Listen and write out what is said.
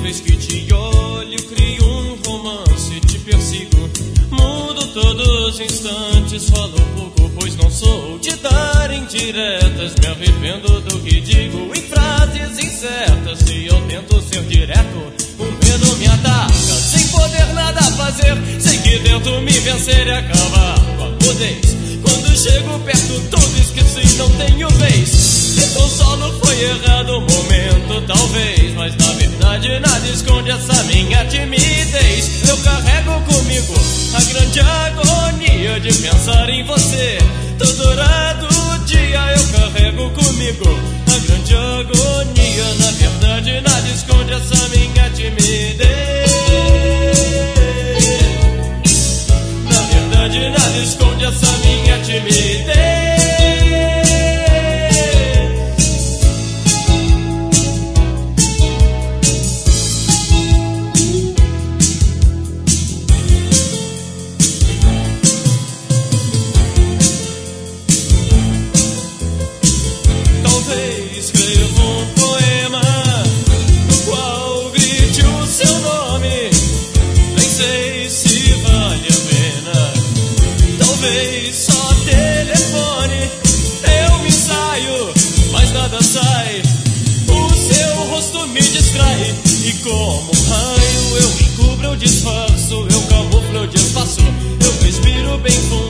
vez que te olho, crio um romance, te persigo. Mudo todos os instantes, falo pouco, pois não sou de dar indiretas. Me arrependo do que digo em frases incertas. Se eu tento ser direto, o medo me ataca. Sem poder nada fazer, sei que tento me vencer e acabar com a mudez. Quando chego perto, tudo esqueci, não tenho vez. Então solo foi errado o momento, talvez, mas na verdade nada esconde essa minha timidez. Eu carrego comigo a grande agonia de pensar em você. Todo do dia eu carrego comigo a grande agonia. Na verdade nada esconde essa minha timidez. Na verdade nada esconde essa minha timidez. Escrevo um poema no qual grite o seu nome. Nem sei se vale a pena, talvez só telefone. Eu me ensaio, mas nada sai. O seu rosto me distrai. E como um raio eu encubro, eu disfarço. Eu camuflo, eu desfaço. Eu respiro bem fundo.